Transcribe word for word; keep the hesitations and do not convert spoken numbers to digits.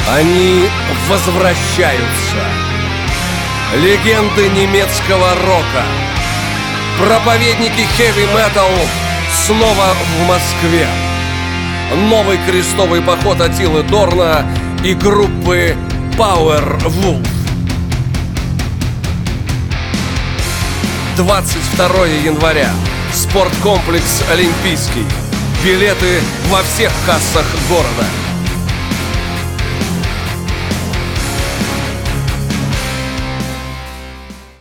Они возвращаются. Легенды немецкого рока, проповедники хэви-метал снова в Москве. Новый крестовый поход Аттилы Дорна и группы Powerwolf. двадцать второе января. Спорткомплекс Олимпийский. Билеты во всех кассах города.